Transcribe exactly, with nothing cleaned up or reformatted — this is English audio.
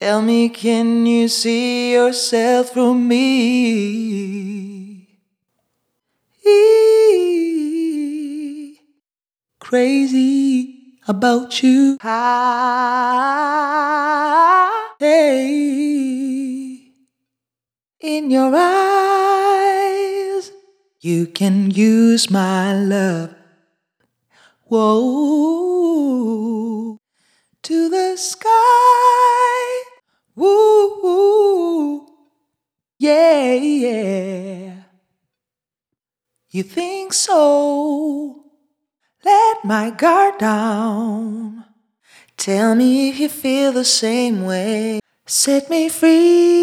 Tell me, can you see yourself through me? E- Crazy about you. Ah, hey. In your eyes, you can use my love. Whoa, to the sky. Woo, yeah, yeah. You think so? Let my guard down. Tell me if you feel the same way. Set me free.